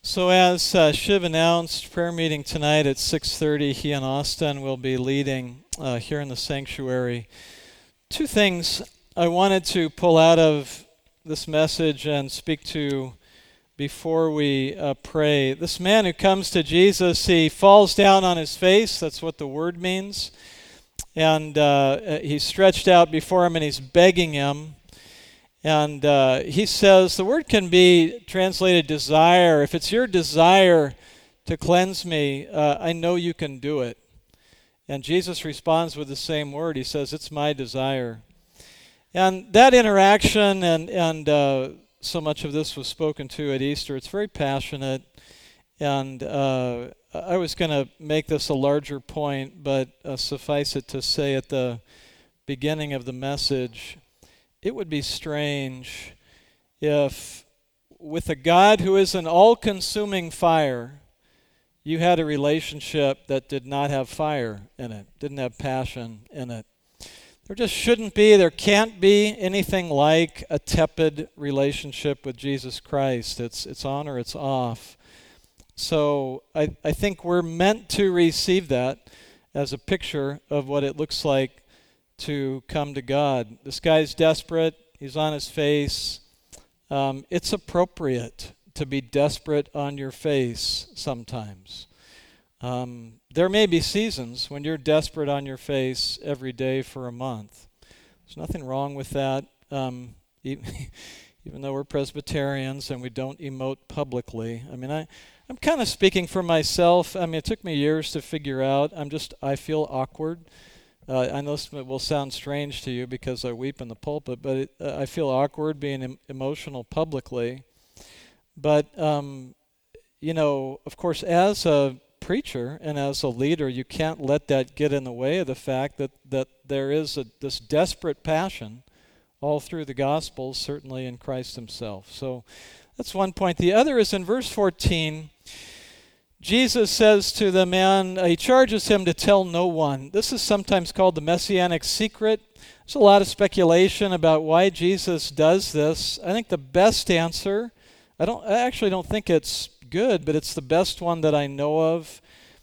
So as Shiv announced, prayer meeting tonight at 6:30. He and Austin will be leading here in the sanctuary. Two things I wanted to pull out of this message and speak to before we pray. This man who comes to Jesus, he falls down on his face. That's what the word means. And he's stretched out before him and he's begging him. And he says, the word can be translated desire. If it's your desire to cleanse me, I know you can do it. And Jesus responds with the same word. He says, it's my desire. And that interaction, and so much of this was spoken to at Easter, it's very passionate. And I was going to make this a larger point, but suffice it to say at the beginning of the message, it would be strange if, with a God who is an all-consuming fire, you had a relationship that did not have fire in it, didn't have passion in it. There just shouldn't be, there can't be anything like a tepid relationship with Jesus Christ. It's on or it's off. So I think we're meant to receive that as a picture of what it looks like to come to God. This guy's desperate. He's on his face. It's appropriate to be desperate on your face sometimes. There may be seasons when you're desperate on your face every day for a month. There's nothing wrong with that, even though we're Presbyterians and we don't emote publicly. I mean, I'm kind of speaking for myself. I mean, it took me years to figure out. I feel awkward. I know this will sound strange to you because I weep in the pulpit, but I feel awkward being emotional publicly. But, of course, as a preacher and as a leader, you can't let that get in the way of the fact that there is this desperate passion all through the Gospels, certainly in Christ himself. So that's one point. The other is in verse 14. Jesus says to the man, he charges him to tell no one. This is sometimes called the messianic secret. There's a lot of speculation about why Jesus does this. I think the best answer, I actually don't think it's good, but it's the best one that I know of,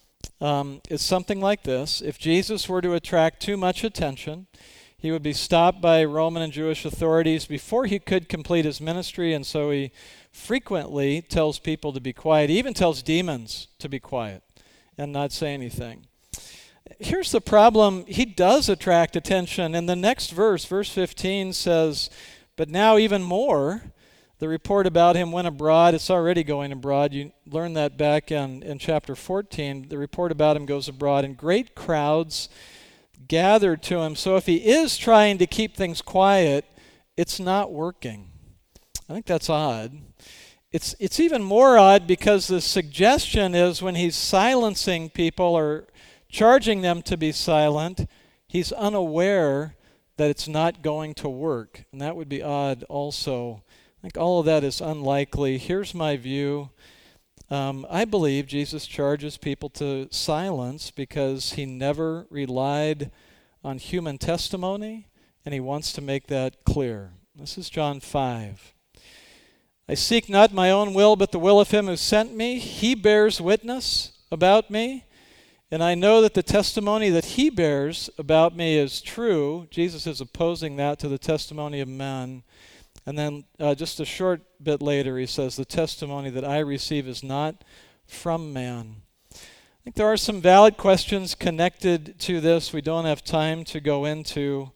is something like this. If Jesus were to attract too much attention, he would be stopped by Roman and Jewish authorities before he could complete his ministry, and so he frequently tells people to be quiet. He even tells demons to be quiet and not say anything. Here's the problem. He does attract attention. In the next verse 15 says, but now even more, the report about him went abroad. It's already going abroad. You learn that back in chapter 14. The report about him goes abroad, and great crowds gathered to him. So if he is trying to keep things quiet, it's not working. I think that's odd. It's even more odd because the suggestion is when he's silencing people or charging them to be silent, he's unaware that it's not going to work. And that would be odd also. I think all of that is unlikely. Here's my view. I believe Jesus charges people to silence because he never relied on human testimony, and he wants to make that clear. This is John 5. I seek not my own will, but the will of him who sent me. He bears witness about me, and I know that the testimony that he bears about me is true. Jesus is opposing that to the testimony of men. And then just a short bit later, he says, the testimony that I receive is not from man. I think there are some valid questions connected to this we don't have time to go into.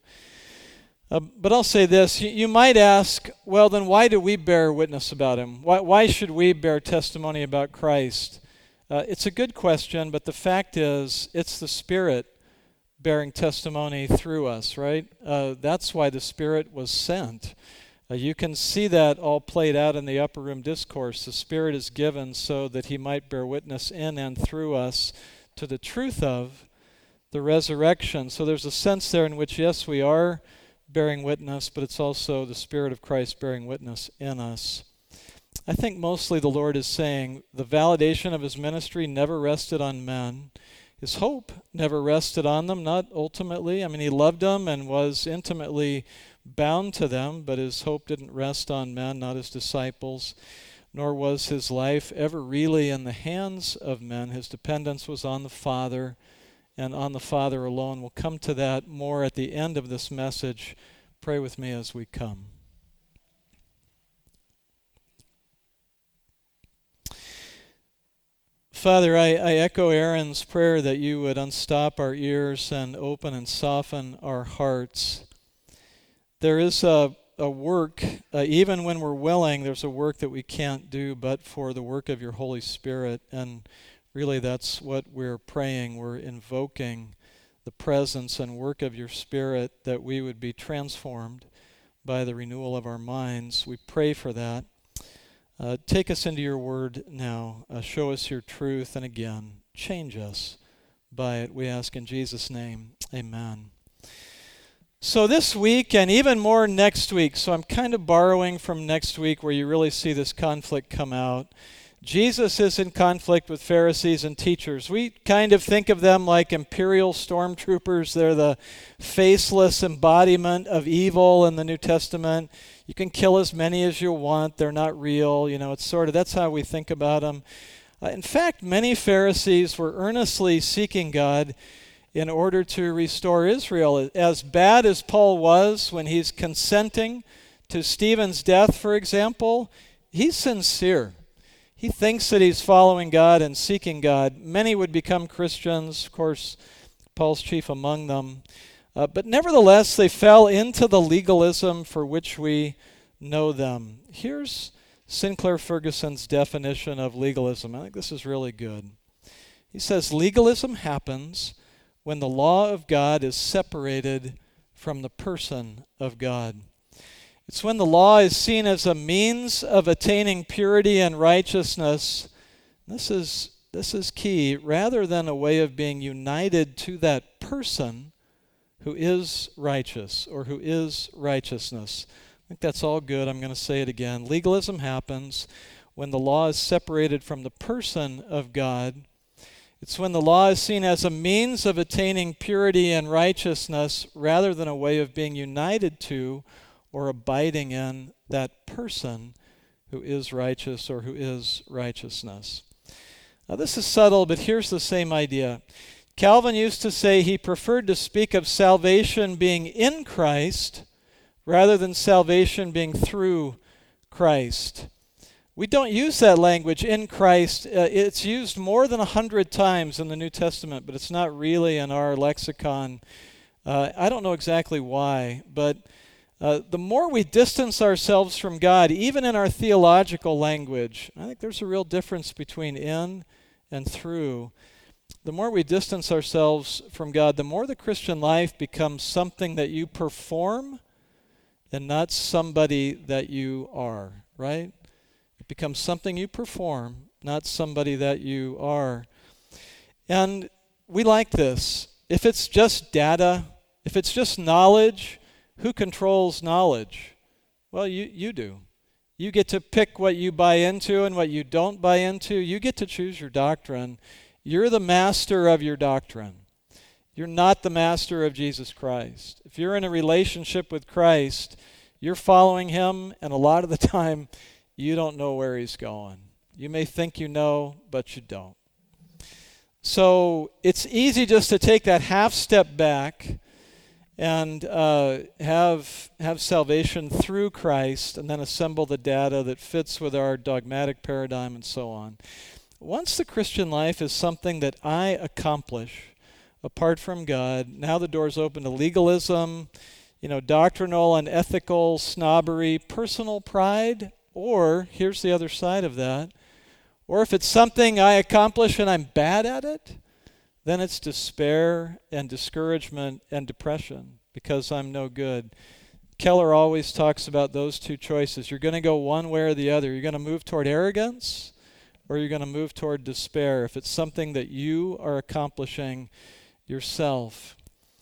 But I'll say this. You might ask, well, then why do we bear witness about him? Why should we bear testimony about Christ? It's a good question, but the fact is, it's the Spirit bearing testimony through us, right? That's why the Spirit was sent. You can see that all played out in the upper room discourse. The Spirit is given so that he might bear witness in and through us to the truth of the resurrection. So there's a sense there in which, yes, we are bearing witness, but it's also the Spirit of Christ bearing witness in us. I think mostly the Lord is saying the validation of his ministry never rested on men. His hope never rested on them, not ultimately. I mean, he loved them and was intimately bound to them, but his hope didn't rest on men, not his disciples. nor was his life ever really in the hands of men. His dependence was on the Father, and on the Father alone. We'll come to that more at the end of this message. Pray with me as we come. Father, I echo Aaron's prayer that you would unstop our ears and open and soften our hearts. There is a work, even when we're willing, there's a work that we can't do but for the work of your Holy Spirit. And really that's what we're praying. We're invoking the presence and work of your Spirit, that we would be transformed by the renewal of our minds. We pray for that. Take us into your word now. Show us your truth, and again, change us by it. We ask in Jesus' name. Amen. So this week, and even more next week, so I'm kind of borrowing from next week where you really see this conflict come out. Jesus is in conflict with Pharisees and teachers. We kind of think of them like imperial stormtroopers. They're the faceless embodiment of evil in the New Testament. You can kill as many as you want. They're not real. It's sort of, that's how we think about them. In fact, many Pharisees were earnestly seeking God in order to restore Israel. As bad as Paul was when he's consenting to Stephen's death, for example, he's sincere. He thinks that he's following God and seeking God. Many would become Christians, of course, Paul's chief among them. But nevertheless, they fell into the legalism for which we know them. Here's Sinclair Ferguson's definition of legalism. I think this is really good. He says, legalism happens when the law of God is separated from the person of God. It's when the law is seen as a means of attaining purity and righteousness. This is key, rather than a way of being united to that person who is righteous or who is righteousness. I think that's all good. I'm going to say it again. Legalism happens when the law is separated from the person of God. It's when the law is seen as a means of attaining purity and righteousness rather than a way of being united to or abiding in that person who is righteous or who is righteousness. Now this is subtle, but here's the same idea. Calvin used to say he preferred to speak of salvation being in Christ rather than salvation being through Christ. We don't use that language, in Christ. It's used more than 100 times in the New Testament, but it's not really in our lexicon. I don't know exactly why, but the more we distance ourselves from God, even in our theological language, I think there's a real difference between in and through. The more we distance ourselves from God, the more the Christian life becomes something that you perform and not somebody that you are, right? It becomes something you perform, not somebody that you are. And we like this. If it's just data, if it's just knowledge, who controls knowledge? Well, you do. You get to pick what you buy into and what you don't buy into. You get to choose your doctrine. You're the master of your doctrine. You're not the master of Jesus Christ. If you're in a relationship with Christ, you're following him, and a lot of the time, you don't know where he's going. You may think you know, but you don't. So it's easy just to take that half step back and have salvation through Christ and then assemble the data that fits with our dogmatic paradigm and so on. Once the Christian life is something that I accomplish apart from God, now the door's open to legalism, doctrinal and ethical snobbery, personal pride, or, here's the other side of that, or if it's something I accomplish and I'm bad at it, then it's despair and discouragement and depression because I'm no good. Keller always talks about those two choices. You're going to go one way or the other. You're going to move toward arrogance or you're going to move toward despair if it's something that you are accomplishing yourself.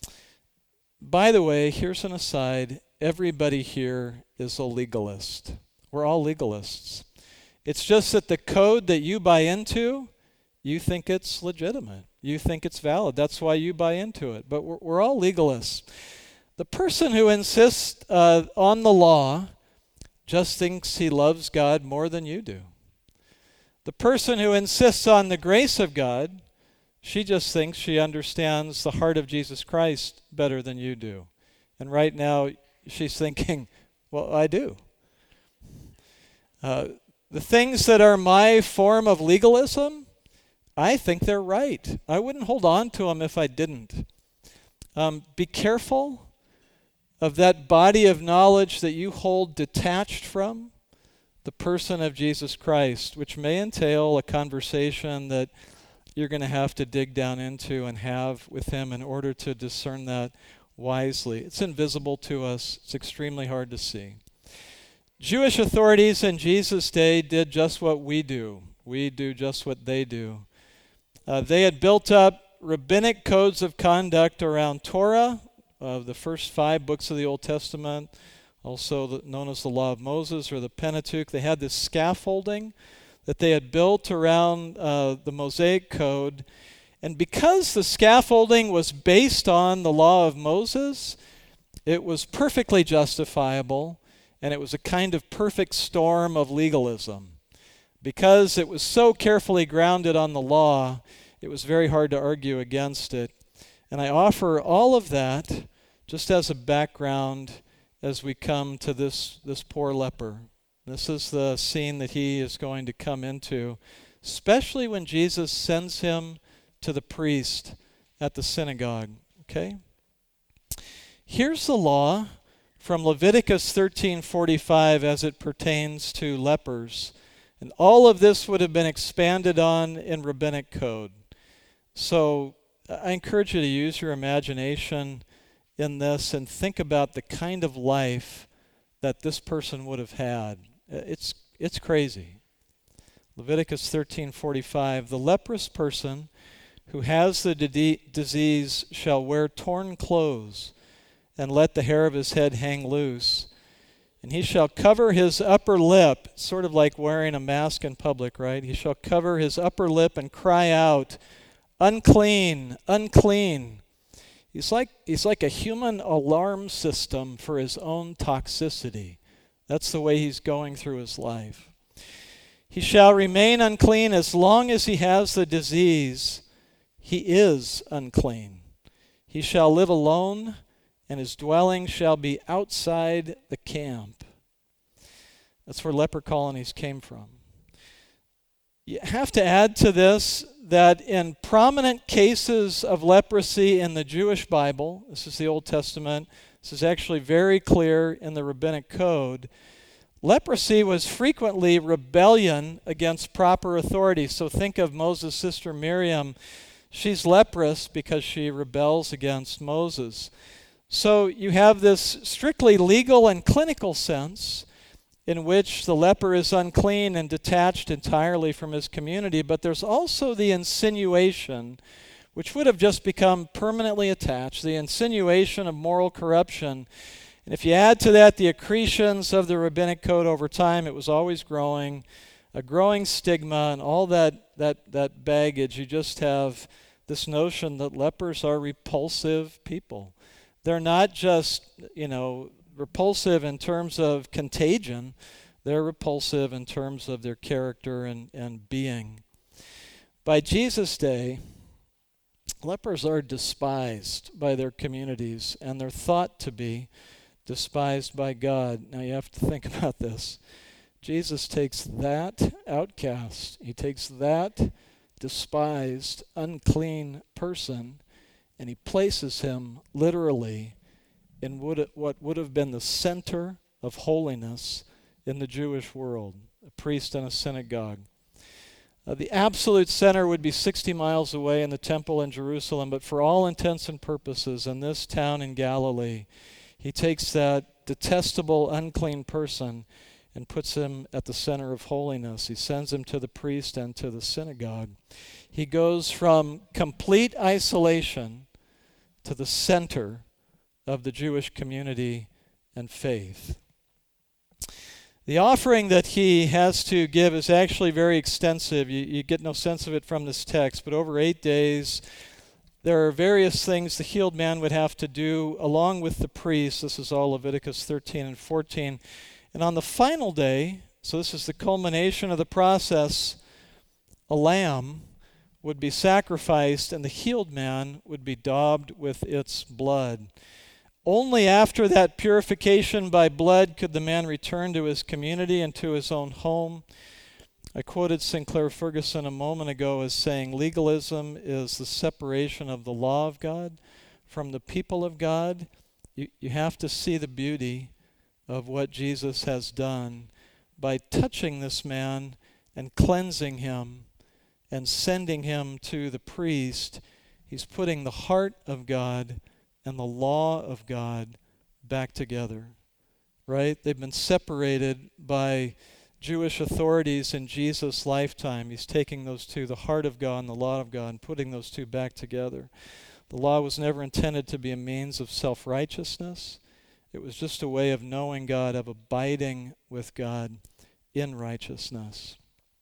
By the way, here's an aside. Everybody here is a legalist. We're all legalists. It's just that the code that you buy into, you think it's legitimate. You think it's valid. That's why you buy into it. But we're all legalists. The person who insists on the law just thinks he loves God more than you do. The person who insists on the grace of God, she just thinks she understands the heart of Jesus Christ better than you do. And right now, she's thinking, well, I do. The things that are my form of legalism, I think they're right. I wouldn't hold on to them if I didn't. Be careful of that body of knowledge that you hold detached from the person of Jesus Christ, which may entail a conversation that you're going to have to dig down into and have with him in order to discern that wisely. It's invisible to us. It's extremely hard to see. Jewish authorities in Jesus' day did just what we do. We do just what they do. They had built up rabbinic codes of conduct around Torah, the first 5 books of the Old Testament, also known as the Law of Moses or the Pentateuch. They had this scaffolding that they had built around the Mosaic Code. And because the scaffolding was based on the Law of Moses, it was perfectly justifiable, and it was a kind of perfect storm of legalism. Because it was so carefully grounded on the law, it was very hard to argue against it. And I offer all of that just as a background as we come to this poor leper. This is the scene that he is going to come into, especially when Jesus sends him to the priest at the synagogue. Okay? Here's the law from Leviticus 13:45 as it pertains to lepers. And all of this would have been expanded on in rabbinic code. So I encourage you to use your imagination in this and think about the kind of life that this person would have had. It's crazy. Leviticus 13:45, the leprous person who has the disease shall wear torn clothes and let the hair of his head hang loose. And he shall cover his upper lip, sort of like wearing a mask in public, right? He shall cover his upper lip and cry out, unclean, unclean. He's like a human alarm system for his own toxicity. That's the way he's going through his life. He shall remain unclean as long as he has the disease. He is unclean. He shall live alone, and his dwelling shall be outside the camp. That's where leper colonies came from. You have to add to this that in prominent cases of leprosy in the Jewish Bible, this is the Old Testament, this is actually very clear in the rabbinic code, leprosy was frequently rebellion against proper authority. So think of Moses' sister Miriam. She's leprous because she rebels against Moses. So you have this strictly legal and clinical sense in which the leper is unclean and detached entirely from his community, but there's also the insinuation, which would have just become permanently attached, the insinuation of moral corruption. And if you add to that the accretions of the rabbinic code over time, it was always growing, a growing stigma and all that baggage. You just have this notion that lepers are repulsive people. They're not just, repulsive in terms of contagion. They're repulsive in terms of their character and being. By Jesus' day, lepers are despised by their communities, and they're thought to be despised by God. Now you have to think about this. Jesus takes that outcast, he takes that despised, unclean person, and he places him literally in what would have been the center of holiness in the Jewish world, a priest in a synagogue. The absolute center would be 60 miles away in the temple in Jerusalem, but for all intents and purposes, in this town in Galilee, he takes that detestable, unclean person and puts him at the center of holiness. He sends him to the priest and to the synagogue. He goes from complete isolation to the center of the Jewish community and faith. The offering that he has to give is actually very extensive. You get no sense of it from this text, but over 8 days, there are various things the healed man would have to do along with the priest. This is all Leviticus 13 and 14. And on the final day, so this is the culmination of the process, a lamb would be sacrificed and the healed man would be daubed with its blood. Only after that purification by blood could the man return to his community and to his own home. I quoted Sinclair Ferguson a moment ago as saying legalism is the separation of the law of God from the people of God. You have to see the beauty of what Jesus has done by touching this man and cleansing him and sending him to the priest. He's putting the heart of God and the law of God back together, right? They've been separated by Jewish authorities in Jesus' lifetime. He's taking those two, the heart of God and the law of God, and putting those two back together. The law was never intended to be a means of self-righteousness. It was just a way of knowing God, of abiding with God in righteousness.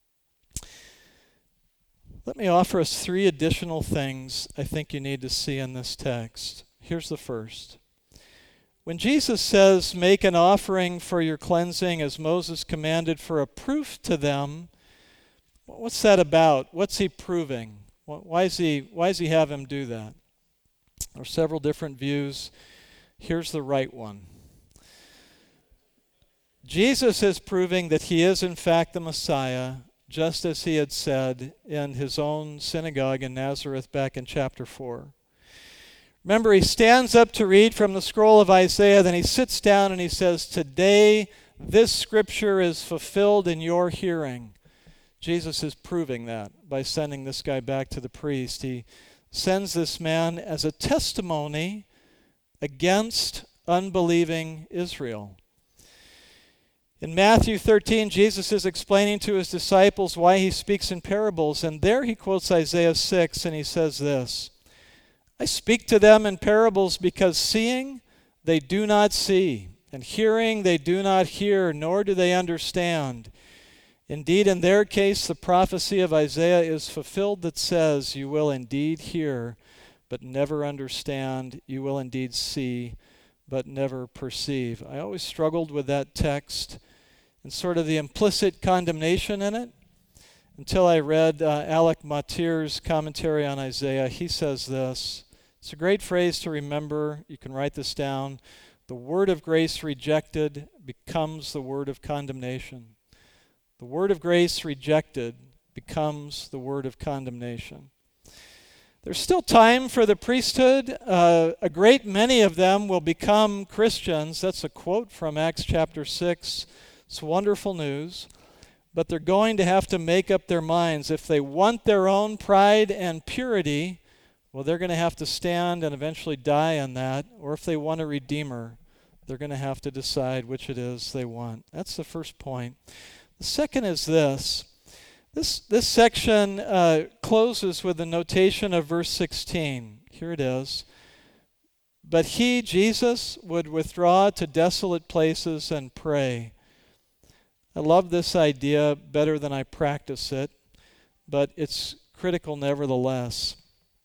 Let me offer us 3 additional things I think you need to see in this text. Here's the first. When Jesus says, make an offering for your cleansing as Moses commanded for a proof to them, what's that about? What's he proving? Why does he have him do that? There are several different views. Here's the right one. Jesus is proving that he is in fact the Messiah, just as he had said in his own synagogue in Nazareth back in chapter 4. Remember, he stands up to read from the scroll of Isaiah, then he sits down and he says, today this scripture is fulfilled in your hearing. Jesus is proving that by sending this guy back to the priest. He sends this man as a testimony against unbelieving Israel. In Matthew 13, Jesus is explaining to his disciples why he speaks in parables, and there he quotes Isaiah 6, and he says this, I speak to them in parables because seeing they do not see, and hearing they do not hear, nor do they understand. Indeed, in their case, the prophecy of Isaiah is fulfilled that says, you will indeed hear, but never understand. You will indeed see, but never perceive. I always struggled with that text and sort of the implicit condemnation in it until I read Alec Motier's commentary on Isaiah. He says this. It's a great phrase to remember. You can write this down. The word of grace rejected becomes the word of condemnation. The word of grace rejected becomes the word of condemnation. There's still time for the priesthood. A great many of them will become Christians. That's a quote from Acts chapter 6. It's wonderful news. But they're going to have to make up their minds. If they want their own pride and purity, well, they're going to have to stand and eventually die on that. Or if they want a redeemer, they're going to have to decide which it is they want. That's the first point. The second is this. This section closes with the notation of verse 16. Here it is. But he, Jesus, would withdraw to desolate places and pray. I love this idea better than I practice it, but it's critical nevertheless.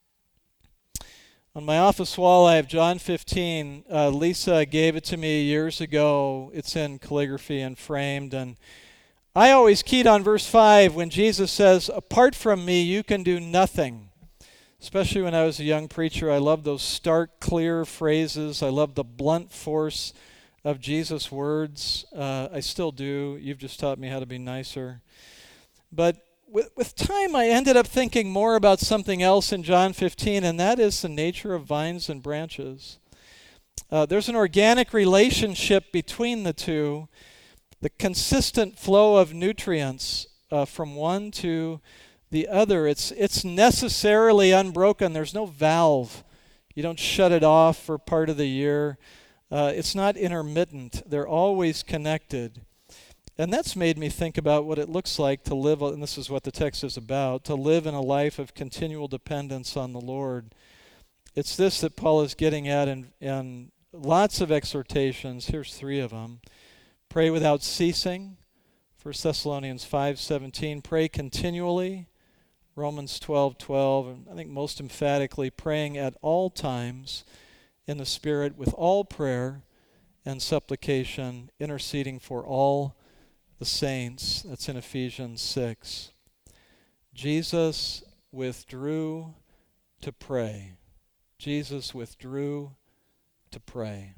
On my office wall, I have John 15. Lisa gave it to me years ago. It's in calligraphy and framed, and I always keyed on verse 5 when Jesus says, apart from me, you can do nothing. Especially when I was a young preacher, I loved those stark, clear phrases. I loved the blunt force of Jesus' words. I still do. You've just taught me how to be nicer. But with time, I ended up thinking more about something else in John 15, and that is the nature of vines and branches. There's an organic relationship between the two. The consistent flow of nutrients from one to the other, it's necessarily unbroken. There's no valve. You don't shut it off for part of the year. It's not intermittent. They're always connected. And that's made me think about what it looks like to live, and this is what the text is about, to live in a life of continual dependence on the Lord. It's this that Paul is getting at in lots of exhortations. Here's 3 of them. Pray without ceasing, 1 Thessalonians 5:17. Pray continually, Romans 12:12. And I think most emphatically, praying at all times in the Spirit with all prayer and supplication, interceding for all the saints. That's in Ephesians 6. Jesus withdrew to pray. Jesus withdrew to pray.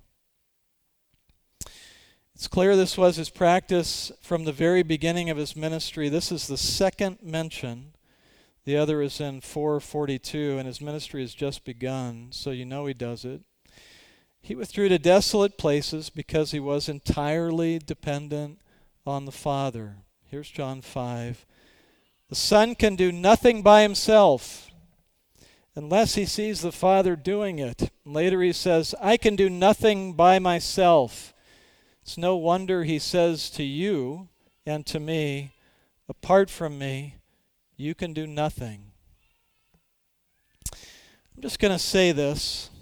It's clear this was his practice from the very beginning of his ministry. This is the second mention. The other is in 4:42, and his ministry has just begun, so you know he does it. He withdrew to desolate places because he was entirely dependent on the Father. Here's John 5. The Son can do nothing by himself unless he sees the Father doing it. Later he says, I can do nothing by myself. It's no wonder he says to you and to me, apart from me, you can do nothing. I'm just going to say this.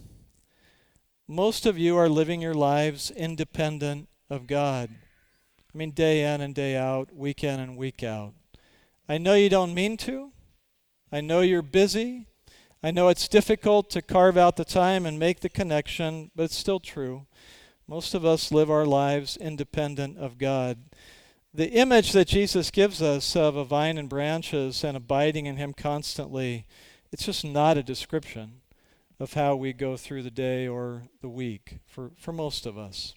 Most of you are living your lives independent of God. I mean, day in and day out, week in and week out. I know you don't mean to. I know you're busy. I know it's difficult to carve out the time and make the connection, but it's still true. Most of us live our lives independent of God. The image that Jesus gives us of a vine and branches and abiding in him constantly, it's just not a description of how we go through the day or the week for most of us.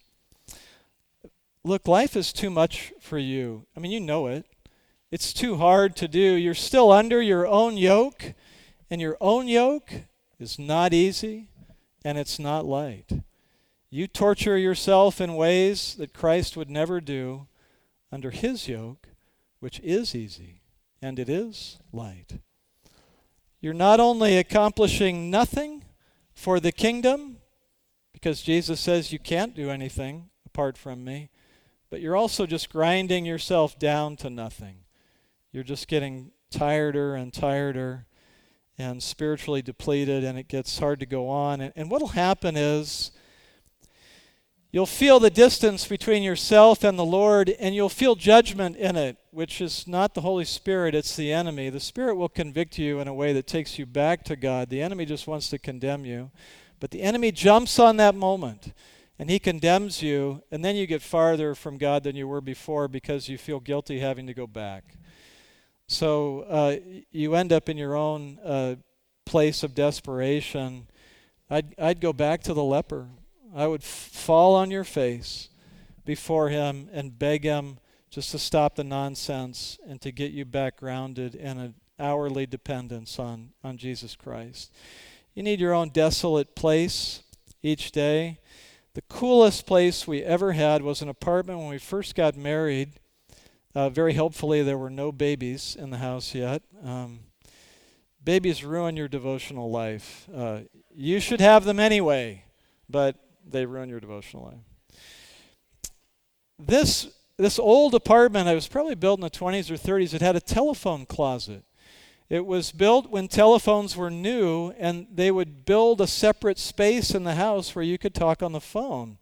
Look, life is too much for you. I mean, you know it. It's too hard to do. You're still under your own yoke, and your own yoke is not easy, and it's not light. You torture yourself in ways that Christ would never do under his yoke, which is easy, and it is light. You're not only accomplishing nothing for the kingdom, because Jesus says you can't do anything apart from me, but you're also just grinding yourself down to nothing. You're just getting tireder and tireder and spiritually depleted, and it gets hard to go on. And what will happen is you'll feel the distance between yourself and the Lord, and you'll feel judgment in it, which is not the Holy Spirit, it's the enemy. The Spirit will convict you in a way that takes you back to God. The enemy just wants to condemn you. But the enemy jumps on that moment, and he condemns you, and then you get farther from God than you were before because you feel guilty having to go back. So you end up in your own place of desperation. I'd go back to the leper. I would fall on your face before him and beg him just to stop the nonsense and to get you back grounded in an hourly dependence on Jesus Christ. You need your own desolate place each day. The coolest place we ever had was an apartment when we first got married. Very helpfully, there were no babies in the house yet. Babies ruin your devotional life. You should have them anyway, but they ruin your devotional life. This old apartment, it was probably built in the 20s or 30s. It had a telephone closet. It was built when telephones were new, and they would build a separate space in the house where you could talk on the phone.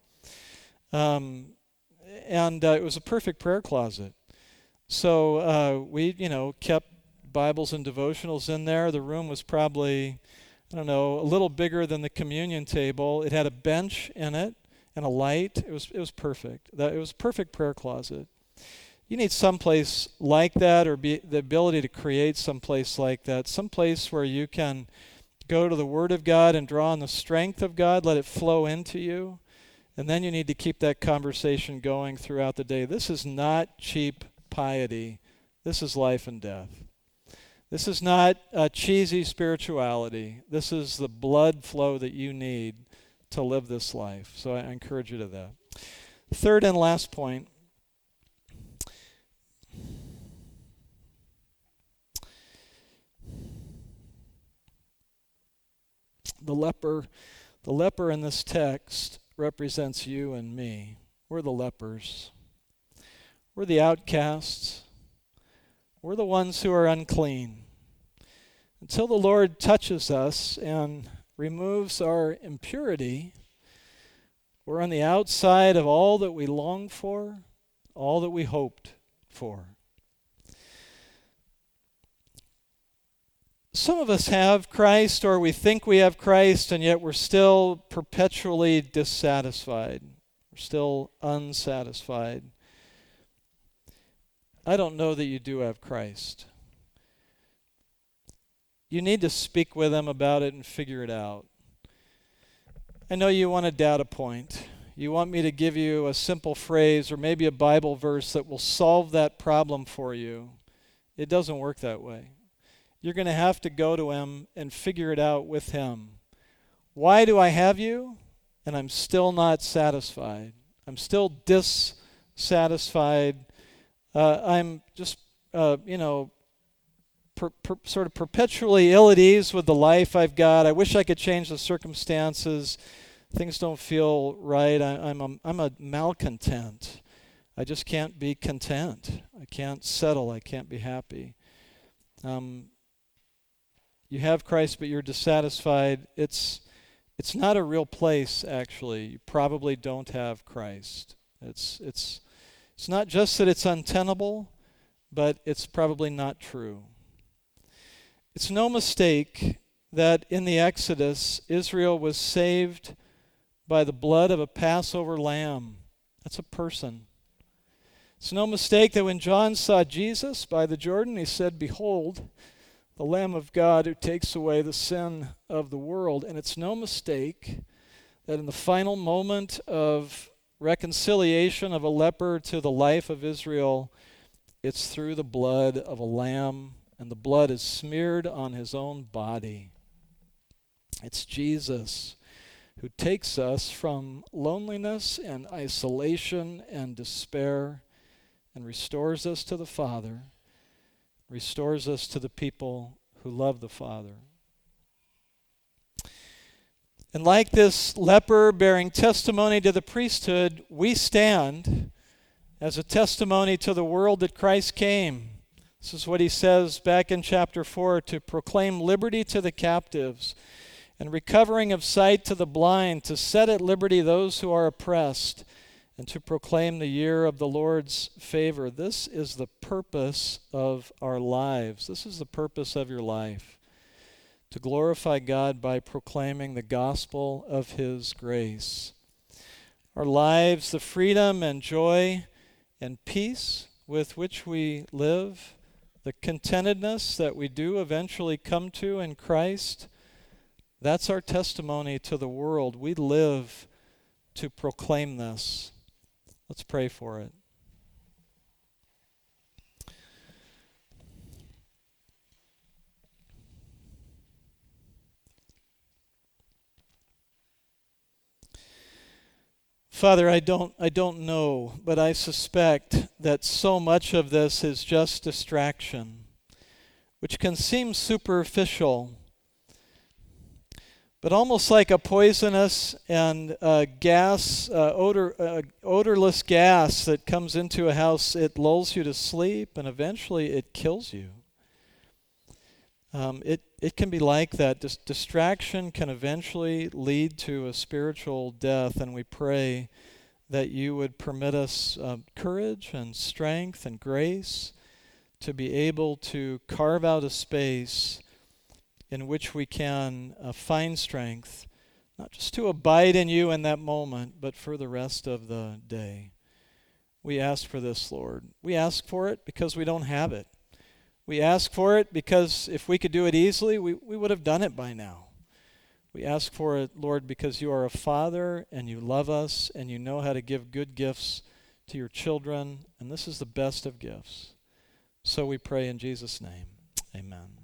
It was a perfect prayer closet. So we, kept Bibles and devotionals in there. The room was probably, a little bigger than the communion table. It had a bench in it and a light. It was perfect. It was a perfect prayer closet. You need some place like that, or the ability to create some place like that, some place where you can go to the Word of God and draw on the strength of God, let it flow into you, and then you need to keep that conversation going throughout the day. This is not cheap piety. This is life and death. This is not a cheesy spirituality. This is the blood flow that you need to live this life. So I encourage you to that. Third and last point. The leper in this text represents you and me. We're the lepers. We're the outcasts. We're the ones who are unclean. Until the Lord touches us and removes our impurity, we're on the outside of all that we longed for, all that we hoped for. Some of us have Christ, or we think we have Christ, and yet we're still perpetually dissatisfied. We're still unsatisfied. I don't know that you do have Christ. you need to speak with them about it and figure it out. I know you want a data point. You want me to give you a simple phrase or maybe a Bible verse that will solve that problem for you. It doesn't work that way. You're going to have to go to him and figure it out with him. Why do I have you? And I'm still not satisfied. I'm still dissatisfied. I'm just, sort of perpetually ill at ease with the life I've got. I wish I could change the circumstances. Things don't feel right. I'm a malcontent. I just can't be content. I can't settle. I can't be happy. You have Christ, but you're dissatisfied. It's not a real place, actually. You probably don't have Christ. It's not just that it's untenable, but it's probably not true. It's no mistake that in the Exodus, Israel was saved by the blood of a Passover lamb. That's a person. It's no mistake that when John saw Jesus by the Jordan, he said, "Behold, the Lamb of God who takes away the sin of the world." And it's no mistake that in the final moment of reconciliation of a leper to the life of Israel, it's through the blood of a lamb, and the blood is smeared on his own body. It's Jesus who takes us from loneliness and isolation and despair and restores us to the Father, restores us to the people who love the Father. And like this leper bearing testimony to the priesthood, we stand as a testimony to the world that Christ came. This is what he says back in chapter 4, to proclaim liberty to the captives and recovering of sight to the blind, to set at liberty those who are oppressed, and to proclaim the year of the Lord's favor. This is the purpose of our lives. This is the purpose of your life, to glorify God by proclaiming the gospel of his grace. Our lives, the freedom and joy and peace with which we live, the contentedness that we do eventually come to in Christ, that's our testimony to the world. We live to proclaim this. Let's pray for it. Father, I don't know, but I suspect that so much of this is just distraction, which can seem superficial, but almost like a poisonous and odorless gas that comes into a house. It lulls you to sleep, and eventually it kills you. It can be like that. Distraction can eventually lead to a spiritual death, and we pray that you would permit us courage and strength and grace to be able to carve out a space in which we can find strength, not just to abide in you in that moment, but for the rest of the day. We ask for this, Lord. We ask for it because we don't have it. We ask for it because if we could do it easily, we would have done it by now. We ask for it, Lord, because you are a Father and you love us and you know how to give good gifts to your children, and this is the best of gifts. So we pray in Jesus' name. Amen.